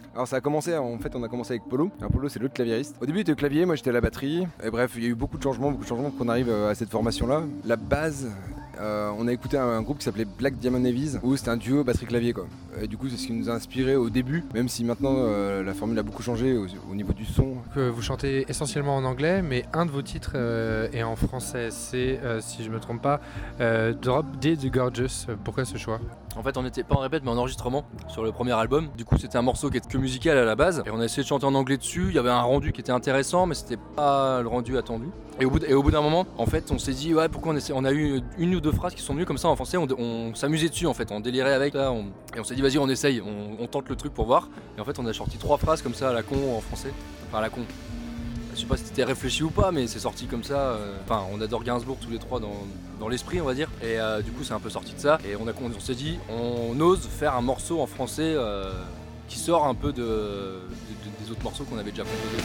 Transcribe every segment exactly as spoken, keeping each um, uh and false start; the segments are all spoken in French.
Alors ça a commencé, en fait on a commencé avec Polo. Alors Polo c'est l'autre claviériste. Au début il était au clavier, moi j'étais à la batterie. Et bref, il y a eu beaucoup de changements, beaucoup de changements pour qu'on arrive à cette formation-là. La base, euh, on a écouté un, un groupe qui s'appelait Black Diamond Navies, où c'était un duo batterie-clavier quoi. Et du coup c'est ce qui nous a inspiré au début, même si maintenant euh, la formule a beaucoup changé au, au niveau du son. Que vous chantez essentiellement en anglais, mais un de vos titres euh, est en français. C'est, euh, si je me trompe pas, euh, Drop Dead Gorgeous. Pourquoi ce choix ? En fait, on n'était pas en répète, mais en enregistrement sur le premier album. Du coup, c'était un morceau qui était que musical à la base. Et on a essayé de chanter en anglais dessus. Il y avait un rendu qui était intéressant, mais c'était pas le rendu attendu. Et au bout, d- et au bout d'un moment, en fait, on s'est dit, ouais, pourquoi on essaie. On a eu une ou deux phrases qui sont venues comme ça en français. On, on s'amusait dessus, en fait. On délirait avec. Là, on... Et on s'est dit, vas-y, on essaye. On, on tente le truc pour voir. Et en fait, on a sorti trois phrases comme ça à la con en français. Enfin, à la con. Je sais pas si c'était réfléchi ou pas, mais c'est sorti comme ça. euh, Enfin, on adore Gainsbourg tous les trois dans, dans l'esprit, on va dire. Et euh, du coup, c'est un peu sorti de ça. Et on, a, on s'est dit, on ose faire un morceau en français euh, qui sort un peu de, de- de- des autres morceaux qu'on avait déjà composés.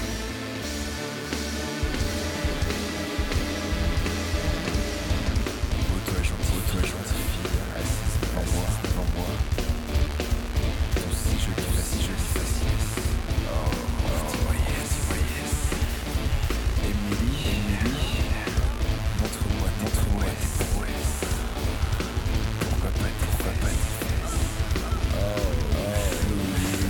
Toi gentil, toi gentil fille, assise devant moi, devant moi. Tout si joli, si joli, facile. Oh, oh, dis-moi yes, dis-moi yes. Émilie, Émilie, montre-moi, montre-moi tes prouesses. Pourquoi pas, pourquoi pas tes fesses. Oh, oh, Louis.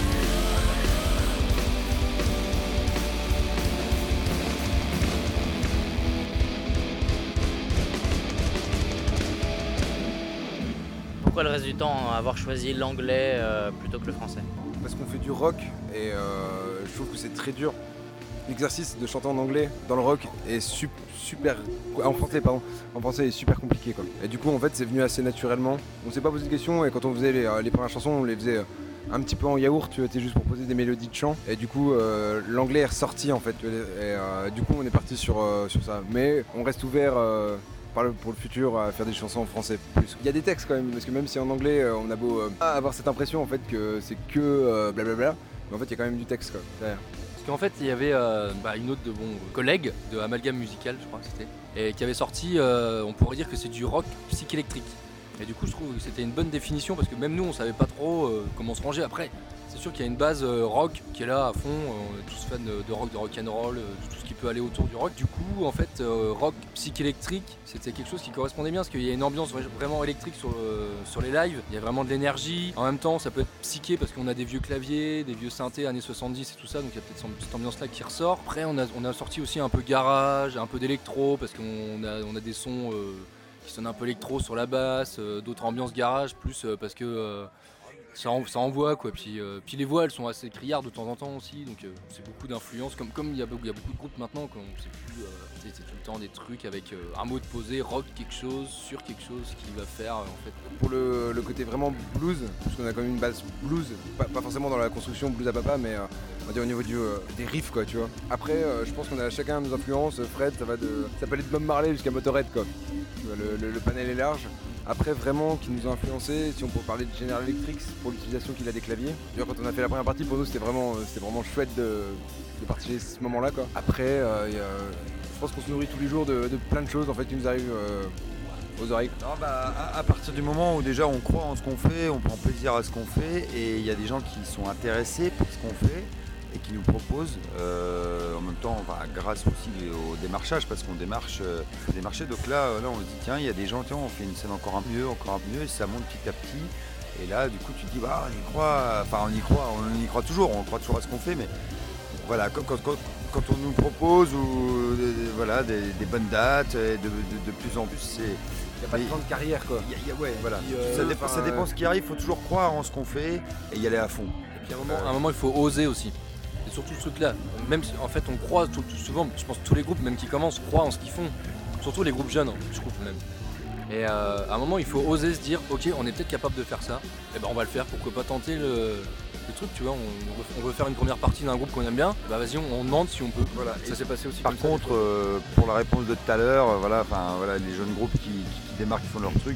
Pourquoi le reste du temps avoir choisi l'anglais euh, plutôt que le français ? Parce qu'on fait du rock et euh, je trouve que c'est très dur. L'exercice de chanter en anglais dans le rock est sup- super. En français, pardon. En français est super compliqué quoi. Et du coup en fait c'est venu assez naturellement. On s'est pas posé de questions et quand on faisait les, euh, les premières chansons, on les faisait euh, un petit peu en yaourt, tu vois, c'était juste pour poser des mélodies de chant. Et du coup euh, l'anglais est ressorti en fait. Et euh, du coup on est parti sur, euh, sur ça. Mais on reste ouvert euh, par le- pour le futur à faire des chansons en français plus. Il y a des textes quand même, parce que même si en anglais euh, on a beau euh, avoir cette impression en fait que c'est que euh, blablabla, mais en fait il y a quand même du texte quoi, derrière. Parce qu'en fait, il y avait euh, bah, une autre de mon collègue de Amalgame Musical, je crois que c'était, et qui avait sorti, euh, on pourrait dire que c'est du rock psychélectrique. Et du coup, je trouve que c'était une bonne définition parce que même nous, on savait pas trop euh, comment se ranger. Après, c'est sûr qu'il y a une base euh, rock qui est là à fond. Euh, on est tous fans de, de rock, de rock and roll, euh, de tout ce qui peut aller autour du rock. Du coup, en fait, euh, rock psychélectrique, c'était quelque chose qui correspondait bien parce qu'il y a une ambiance vra- vraiment électrique sur, le- sur les lives. Il y a vraiment de l'énergie. En même temps, ça peut être psyché parce qu'on a des vieux claviers, des vieux synthés années soixante-dix et tout ça. Donc il y a peut-être cette ambiance-là qui ressort. Après, on a, on a sorti aussi un peu garage, un peu d'électro parce qu'on a, on a des sons euh, qui sonnent un peu électro sur la basse, euh, d'autres ambiances garage, plus euh, parce que euh, ça, en- ça envoie quoi. Puis, euh, puis les voix elles sont assez criardes de temps en temps aussi, donc euh, c'est beaucoup d'influence. Comme comme il y, a beaucoup- il y a beaucoup de groupes maintenant, qu'on sait plus, euh, c'est c'est tout le temps des trucs avec euh, un mot de posé, rock quelque chose, sur quelque chose qui va faire euh, en fait. Pour le, le côté vraiment blues, parce qu'on a quand même une base blues, pas, pas forcément dans la construction blues à papa, mais euh, on va dire au niveau du, euh, des riffs quoi, tu vois. Après, euh, je pense qu'on a chacun nos influences. Fred, ça va de, ça peut aller de Bob Marley jusqu'à Motorhead quoi. Tu vois, le, le- le panel est large. Après, vraiment, qui nous a influencé, si on peut parler de General Electric pour l'utilisation qu'il a des claviers. Tu vois, quand on a fait la première partie, pour nous, c'était vraiment, euh, c'était vraiment chouette de, de partager ce moment-là quoi. Après, euh, il y a- je pense qu'on se nourrit tous les jours de, de plein de choses en fait qui nous arrivent euh, aux oreilles. Non, bah, à, à partir du moment où déjà on croit en ce qu'on fait, on prend plaisir à ce qu'on fait, et il y a des gens qui sont intéressés par ce qu'on fait et qui nous proposent, euh, en même temps, bah, grâce aussi au démarchage, parce qu'on démarche, euh, faut démarcher. Donc là, euh, là, on se dit tiens, il y a des gens, tiens, on fait une scène encore un peu mieux, encore un peu mieux, et ça monte petit à petit. Et là, du coup, tu te dis bah, on y croit, enfin, on y croit, on y croit toujours, on croit toujours à ce qu'on fait, mais voilà, quand, quand, quand, quand on nous propose ou des, des- voilà, des, des bonnes dates, et de, de, de plus en plus, c'est Il n'y a pas de Mais- grande carrière quoi. y a- y a- ouais, voilà. Puis, euh, ça, dépend, enfin, ça dépend euh, ce qui arrive, il faut toujours croire en ce qu'on fait et y aller à fond. Et puis à un moment, à un moment, il faut oser aussi. C'est surtout ce truc-là. Même si, en fait, on croit tout- tout- souvent, je pense que tous les groupes, même qui commencent, croient en ce qu'ils font. Surtout les groupes jeunes, hein, je trouve même. Et euh, à un moment, il faut oser se dire, ok, on est peut-être capable de faire ça. Et ben, on va le faire. Pourquoi pas tenter le, le truc, tu vois. On, on veut, on veut faire une première partie d'un groupe qu'on aime bien. Bah vas-y, on, on demande si on peut. Voilà. Ça s'est passé aussi. Par comme ça, contre, euh, pour la réponse de tout à l'heure, euh, voilà, enfin voilà, les jeunes groupes qui, qui- qui démarrent, qui font leur truc,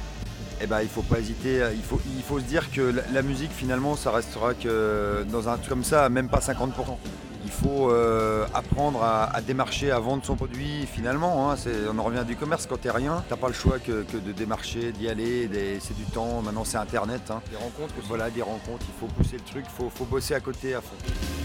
eh ben, il faut pas hésiter, il faut, il faut se dire que la, la musique finalement ça restera que dans un truc comme ça, même pas cinquante pour cent. Il faut euh, apprendre à, à démarcher, à vendre son produit finalement. Hein, c'est, on en revient du commerce, quand t'es rien, t'as pas le choix que, que de démarcher, d'y aller, des, c'est du temps, maintenant c'est internet. Hein. Des rencontres aussi. Voilà, des rencontres, il faut pousser le truc, il faut, faut bosser à côté à fond.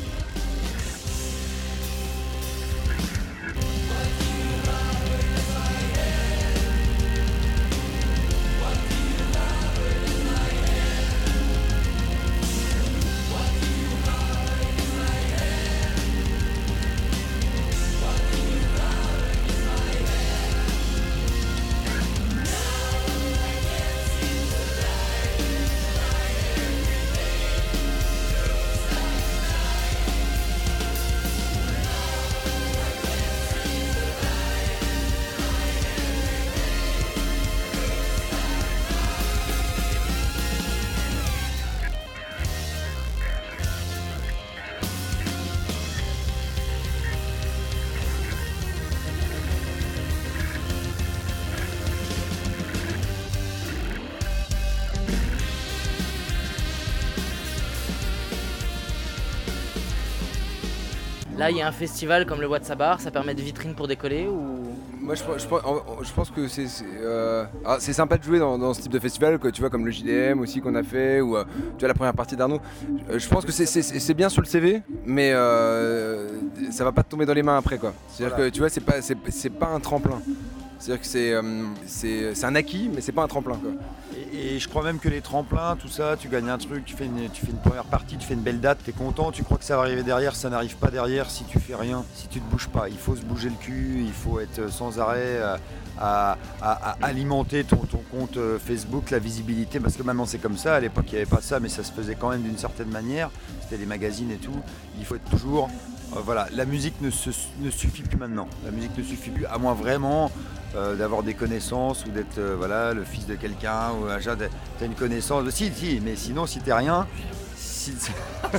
Là, il y a un festival comme le Watsabar, ça permet de vitrine pour décoller ou... Moi je, je, je, je pense que c'est c'est, euh, ah, c'est sympa de jouer dans, dans ce type de festival, quoi, tu vois, comme le J D M aussi qu'on a fait, ou euh, tu vois la première partie d'Arnaud. Euh, je pense que c'est, c'est, c'est bien sur le C V, mais euh, ça va pas te tomber dans les mains après, quoi. C'est-à-dire voilà. que tu vois, c'est pas, c'est, c'est pas un tremplin. C'est-à-dire que c'est, euh, c'est, c'est un acquis, mais c'est pas un tremplin, quoi. Et, et je crois même que les tremplins, tout ça, tu gagnes un truc, tu fais, une, tu fais une première partie, tu fais une belle date, t'es content, tu crois que ça va arriver derrière, ça n'arrive pas derrière si tu fais rien, si tu te bouges pas. Il faut se bouger le cul, il faut être sans arrêt à, à, à, à alimenter ton, ton compte Facebook, la visibilité, parce que maintenant c'est comme ça, à l'époque il n'y avait pas ça, mais ça se faisait quand même d'une certaine manière, c'était les magazines et tout, il faut être toujours... Euh, voilà, la musique ne, se, ne suffit plus maintenant, la musique ne suffit plus, à moins vraiment euh, d'avoir des connaissances ou d'être euh, voilà, le fils de quelqu'un, ou un genre de, t'as une connaissance, de, si, si, mais sinon si t'es rien, si, si,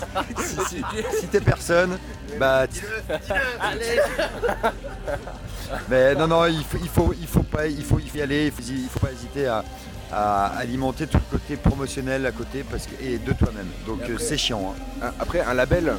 si, si t'es personne, bah... mais non, non, il faut, il faut, il faut pas, il faut y aller, il faut, il faut pas hésiter à... à alimenter tout le côté promotionnel à côté parce que, et de toi-même, donc après, c'est chiant. Hein. Après, un label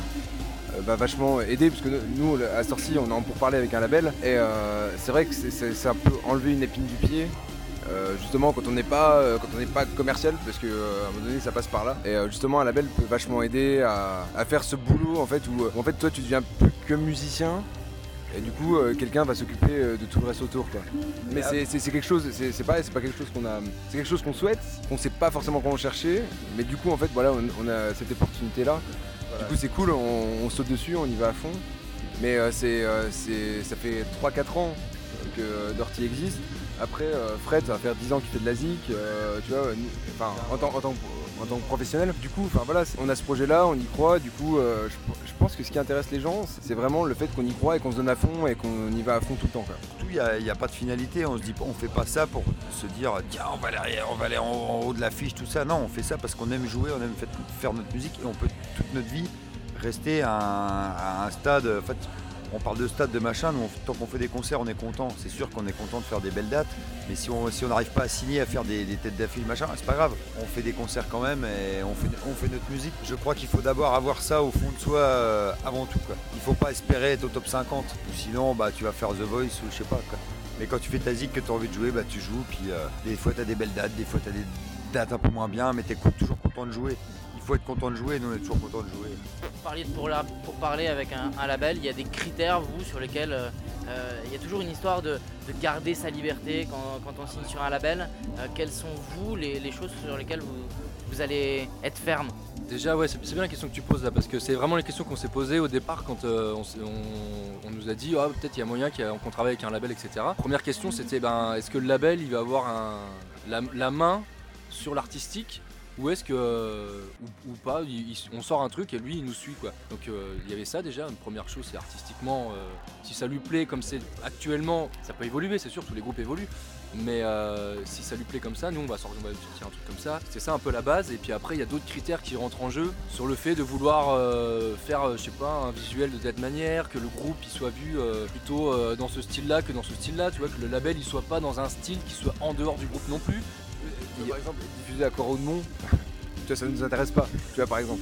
va vachement aider parce que nous à Storcy on est en pourparlers avec un label et euh, c'est vrai que c'est, c'est, ça peut enlever une épine du pied euh, justement quand on n'est pas euh, quand on n'est pas commercial parce que euh, à un moment donné ça passe par là et euh, justement un label peut vachement aider à, à faire ce boulot en fait où en fait toi tu deviens plus que musicien et du coup euh, quelqu'un va s'occuper euh, de tout le reste autour, quoi. Mais c'est, c'est, c'est quelque chose, c'est, c'est pareil, c'est pas quelque chose qu'on a, c'est quelque chose qu'on souhaite, qu'on sait pas forcément comment chercher, mais du coup en fait voilà on, on a cette opportunité là. Du coup c'est cool, on, on saute dessus, on y va à fond. Mais euh, c'est, euh, c'est, ça fait trois quatre ans que Dirty existe. Après euh, Fred ça va faire dix ans qu'il fait de la zik, euh, tu vois, enfin, en, tant, en, tant, en tant que professionnel. Du coup voilà, on a ce projet là, on y croit, du coup euh, je, je pense que ce qui intéresse les gens c'est vraiment le fait qu'on y croit et qu'on se donne à fond et qu'on y va à fond tout le temps, quoi. Surtout il n'y a, a pas de finalité, on se dit on fait pas ça pour se dire tiens on va aller, on va aller en, en haut de l'affiche, tout ça. Non, on fait ça parce qu'on aime jouer, on aime faire notre musique et on peut toute notre vie rester à un, à un stade. En fait, on parle de stade, de machin, nous, on, tant qu'on fait des concerts, on est content. C'est sûr qu'on est content de faire des belles dates, mais si on si on n'arrive pas à signer, à faire des, des têtes d'affiche, machin, c'est pas grave. On fait des concerts quand même et on fait, on fait notre musique. Je crois qu'il faut d'abord avoir ça au fond de soi euh, avant tout, quoi. Il faut pas espérer être au top cinquante, ou sinon bah, tu vas faire The Voice ou je sais pas, quoi. Mais quand tu fais ta zik, que tu as envie de jouer, bah, tu joues. Puis euh, des fois tu as des belles dates, des fois tu as des dates un peu moins bien, mais tu es toujours content de jouer. Il faut être content de jouer, nous on est toujours content de jouer. Vous parliez de pour, la, pour parler avec un, un label, il y a des critères, vous, sur lesquels euh, il y a toujours une histoire de, de garder sa liberté quand, quand on signe sur un label. Euh, quelles sont, vous, les, les choses sur lesquelles vous, vous allez être ferme? Déjà, ouais, c'est, c'est bien la question que tu poses là, parce que c'est vraiment les questions qu'on s'est posées au départ quand euh, on, on, on nous a dit oh, peut-être il y a moyen qu'on travaille avec un label, et cetera. Première question, c'était ben, est-ce que le label il va avoir un, la, la main sur l'artistique? Ou est-ce que, euh, ou, ou pas, il, il, on sort un truc et lui il nous suit, quoi. Donc euh, il y avait ça déjà, une première chose c'est artistiquement, euh, si ça lui plaît comme c'est actuellement, ça peut évoluer, c'est sûr, tous les groupes évoluent. Mais euh, si ça lui plaît comme ça, nous on va, sortir, on va sortir un truc comme ça. C'est ça un peu la base. Et puis après il y a d'autres critères qui rentrent en jeu sur le fait de vouloir euh, faire, euh, je sais pas, un visuel de cette manière, que le groupe il soit vu euh, plutôt euh, dans ce style-là que dans ce style-là. Tu vois, que le label il soit pas dans un style qui soit en dehors du groupe non plus. Et par exemple, diffuser à Coro de Mont, tu vois, ça ne nous intéresse pas, tu vois, par exemple.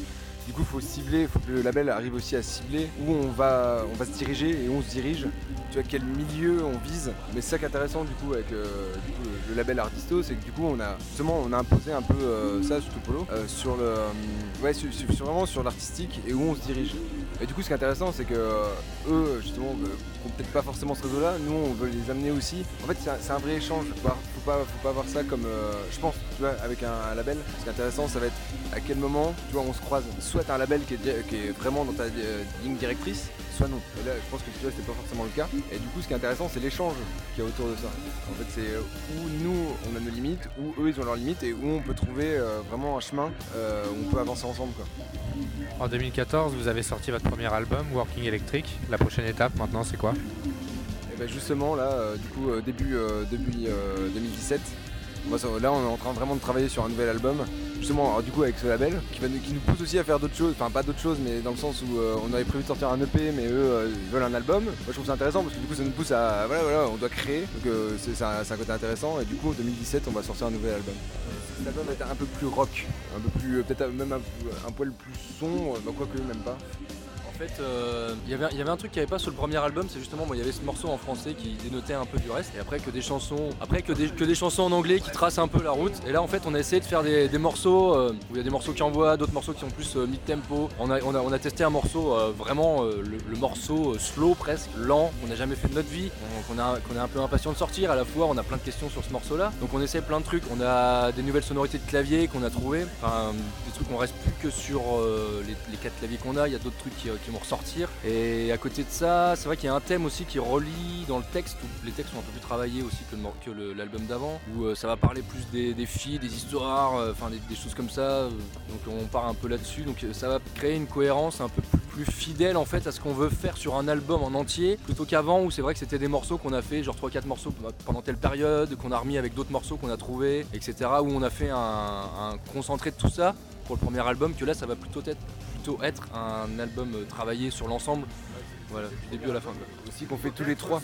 Du coup, il faut cibler, il faut que le label arrive aussi à cibler où on va, on va se diriger et où on se dirige. Tu vois quel milieu on vise. Mais c'est ça qui est intéressant du coup avec euh, du coup, le, le label Artisto, c'est que du coup on a justement on a imposé un peu euh, ça sur Topolo, euh, sur le euh, ouais sur, sur- sur- vraiment sur l'artistique et où on se dirige. Et du coup ce qui est intéressant c'est que euh, eux justement euh, ont peut-être pas forcément ce réseau là, nous on veut les amener aussi. En fait c'est un, c'est un vrai échange, faut pas, faut pas, faut pas voir ça comme euh, je pense tu vois avec un, un label. Ce qui est intéressant ça va être à quel moment tu vois on se croise. Soit t'as un label qui est, di- qui est vraiment dans ta euh, ligne directrice, soit non. Et là je pense que tu vois c'était pas forcément le cas. Et du coup ce qui est intéressant c'est l'échange qu'il y a autour de ça. En fait c'est où nous on a nos limites, où eux ils ont leurs limites et où on peut trouver euh, vraiment un chemin euh, où on peut avancer ensemble quoi. En deux mille quatorze, vous avez sorti votre premier album, Working Electric. La prochaine étape maintenant, c'est quoi? Et ben justement là, euh, du coup euh, début, euh, début euh, deux mille dix-sept, on va se- là on est en train vraiment de travailler sur un nouvel album. Justement alors, du coup avec ce label qui, va, nous- qui nous pousse aussi à faire d'autres choses, enfin pas d'autres choses mais dans le sens où euh, on avait prévu de sortir un E P mais eux euh, ils veulent un album. Moi je trouve ça intéressant parce que du coup ça nous pousse à voilà voilà on doit créer donc euh, c'est c'est un, c'est un côté intéressant et du coup en deux mille dix-sept on va sortir un nouvel album. L'album va être un peu plus rock, un peu plus euh, peut-être même un, un poil plus son, euh, bah, quoique même pas. En fait, euh, il y avait- il y avait un truc qu'il n'y avait pas sur le premier album, c'est justement, bon, il y avait ce morceau en français qui dénotait un peu du reste, et après que des chansons, après que des, que des chansons en anglais qui tracent un peu la route. Et là, en fait, on a essayé de faire des, des morceaux euh, où il y a des morceaux qui envoient, d'autres morceaux qui sont plus euh, mid-tempo. On a, on, a, on a testé un morceau euh, vraiment euh, le, le morceau euh, slow presque, lent, qu'on n'a jamais fait de notre vie, qu'on qu'on a- qu'on est un peu impatient de sortir. À la fois, on a plein de questions sur ce morceau-là, donc on essaie plein de trucs. On a des nouvelles sonorités de clavier qu'on a trouvées, enfin des trucs, on reste plus que sur euh, les, les quatre claviers qu'on a. Il y a d'autres trucs qui, euh, qui vont ressortir. Et à côté de ça, c'est vrai qu'il y a un thème aussi qui relie dans le texte, où les textes sont un peu plus travaillés aussi que, le mor- que le- l'album d'avant, où euh, ça va parler plus des, des filles, des histoires, euh, enfin des, des choses comme ça. euh, donc on part un peu là-dessus, donc euh, ça va créer une cohérence un peu plus, plus fidèle en fait à ce qu'on veut faire sur un album en entier, plutôt qu'avant où c'est vrai que c'était des morceaux qu'on a fait, genre trois quatre morceaux pendant telle période, qu'on a remis avec d'autres morceaux qu'on a trouvés, et cetera. Où on a fait un, un concentré de tout ça pour le premier album, que là ça va plutôt être plutôt être un album euh, travaillé sur l'ensemble, voilà, du début à la fin, quoi. Aussi qu'on fait tous les trois.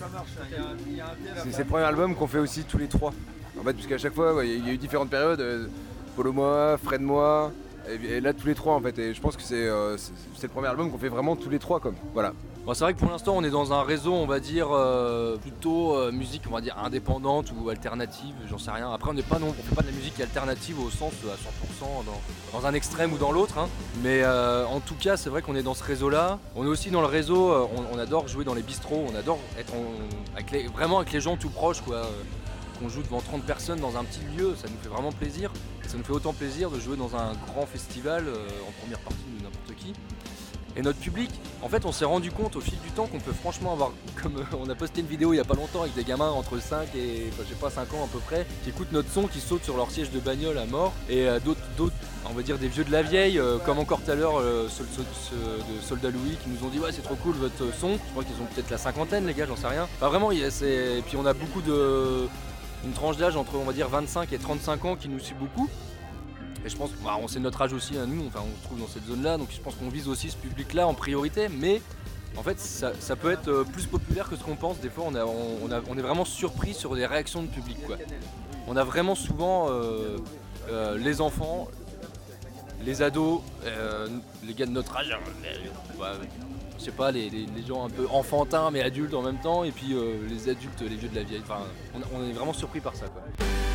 C'est c'est le premier album qu'on fait aussi tous les trois. En fait, puisqu'à chaque fois, ouais, il y a eu différentes périodes. euh, Polo moi, Fred moi, et, et là tous les trois en fait. Et je pense que c'est euh, c'est- c'est le premier album qu'on fait vraiment tous les trois comme. Voilà. Bon, c'est vrai que pour l'instant on est dans un réseau, on va dire euh, plutôt euh, musique, on va dire indépendante ou alternative, j'en sais rien. Après on n'est pas non, on fait pas de la musique alternative au sens euh, à cent pour cent dans, dans un extrême ou dans l'autre, hein. Mais euh, en tout cas c'est vrai qu'on est dans ce réseau-là. On est aussi dans le réseau, euh, on, on adore jouer dans les bistrots, on adore être en- avec les, vraiment avec les gens tout proches quoi. Euh, qu'on joue devant trente personnes dans un petit lieu, ça nous fait vraiment plaisir. Et ça nous fait autant plaisir de jouer dans un grand festival euh, en première partie de n'importe qui. Et notre public, en fait on s'est rendu compte au fil du temps qu'on peut franchement avoir, comme euh, on a posté une vidéo il y a pas longtemps avec des gamins entre cinq et enfin, je sais pas cinq ans à peu près, qui écoutent notre son, qui sautent sur leur siège de bagnole à mort, et euh, d'autres, d'autres, on va dire des vieux de la vieille, euh, comme encore tout à l'heure euh, ceux, ceux- ceux de Soldat Louis qui nous ont dit ouais c'est trop cool votre son, je crois qu'ils ont peut-être la cinquantaine les gars, j'en sais rien. Enfin vraiment, il y a, c'est... et puis on a beaucoup de... une tranche d'âge entre on va dire vingt-cinq et trente-cinq ans qui nous suit beaucoup. Et je pense, bah, on sait notre âge aussi, hein, nous, enfin, on se trouve dans cette zone-là, donc je pense qu'on vise aussi ce public-là en priorité, mais en fait, ça, ça peut être euh, plus populaire que ce qu'on pense. Des fois, on, a, on, on a- on est vraiment surpris sur des réactions de public, quoi. On a vraiment souvent euh, euh, les enfants, les ados, euh, les gars de notre âge, euh, ouais, je sais pas, les, les- les gens un peu enfantins mais adultes en même temps, et puis euh, les adultes, les vieux de la vieille. Enfin, on, on est vraiment surpris par ça, quoi.